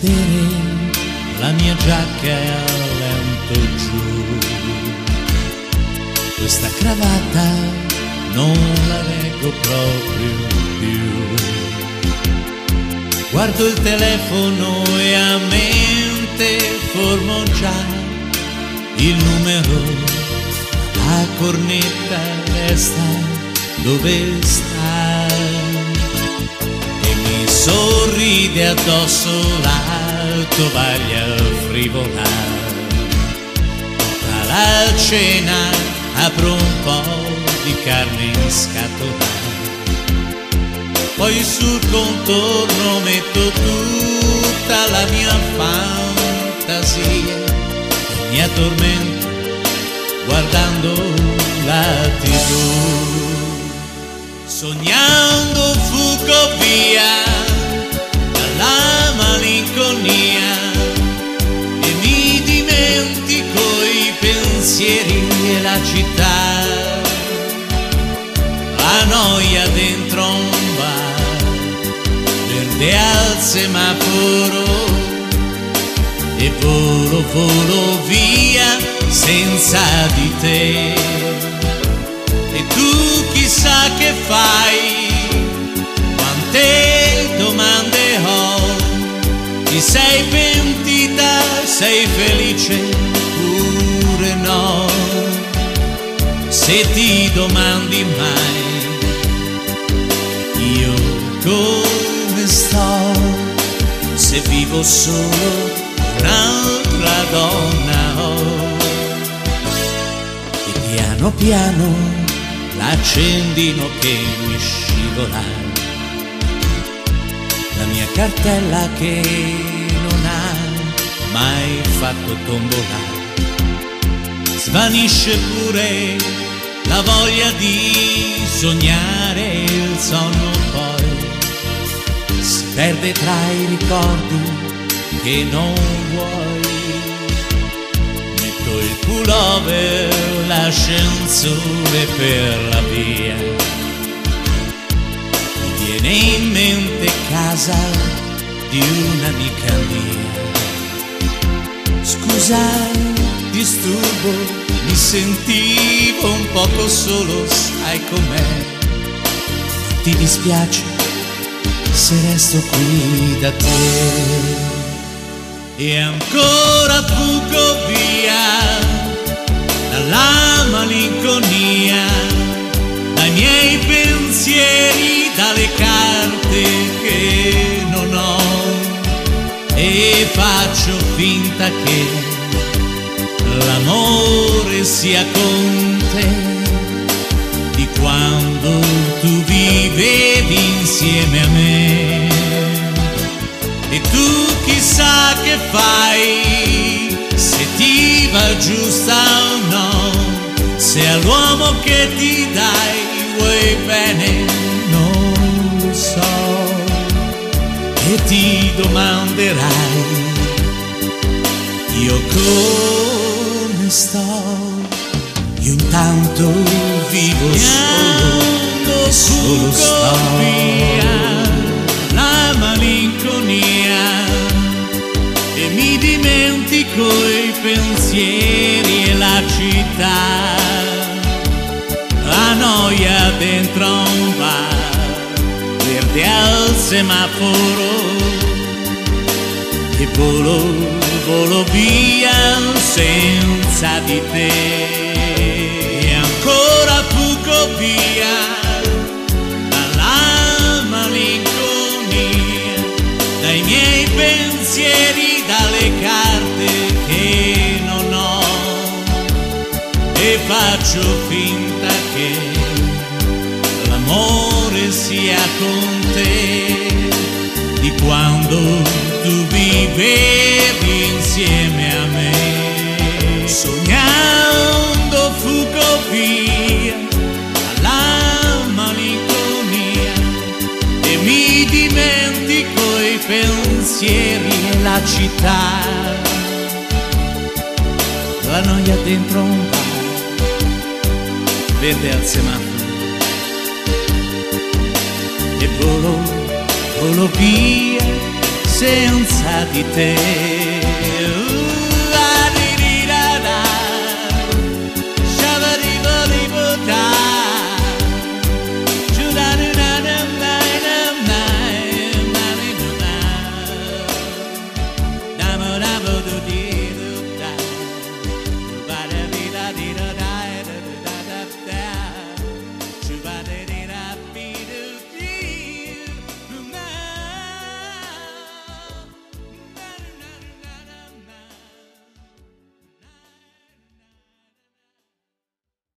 scadere la mia giacca è a lento giù. Questa cravatta non la reggo proprio più. Guardo il telefono e a mente formo già il numero, la cornetta resta dove sta e mi sorride addosso la tovaglia frivola. Tra la cena apro un po' di carne in scatola, poi sul contorno metto tutta la mia fantasia e mi addormento guardando la TV. Sognando fuggo via dalla malinconia e mi dimentico i pensieri e la città, la noia dentro un bar, verde al semaforo e volo via senza di te. E tu chissà che fai, quante domande ho, ti sei pentita, sei felice pure no? Se ti domandi mai io come sto, se vivo solo un'altra donna ho. E piano piano l'accendino che mi scivola, la mia cartella che non ha mai fatto tombola, svanisce pure la voglia di sognare, il sonno poi si perde tra i ricordi che non vuoi. Metto il pullover, l'ascensore per la via, mi viene in mente casa di un'amica mia. Scusa, disturbo, mi sentivo un poco solo, sai com'è? Ti dispiace se resto qui da te? E ancora fuggo via dalla malinconia, dai miei pensieri, dalle carte che non ho, e faccio finta che l'amore sia con te, di quando tu vivevi insieme a me. E tu chissà che fai, se ti va giusta o no, se all'uomo che ti dai vuoi bene, non lo so. E ti domanderai io come sto, io intanto vivo solo sto via la malinconia e mi dimentico i pensieri e la città, la noia dentro un bar, verde al semaforo, e volo via senza di te. E ancora fuggo via dalla malinconia, dai miei pensieri, dalle carte che non ho, e faccio finta che l'amore sia con te, di quando tu vivevi insieme a me. Sognando fuggo via dalla malinconia e mi dimentico i pensieri e la città, la noia dentro un bar, verde al semaforo, e volo via senza di te.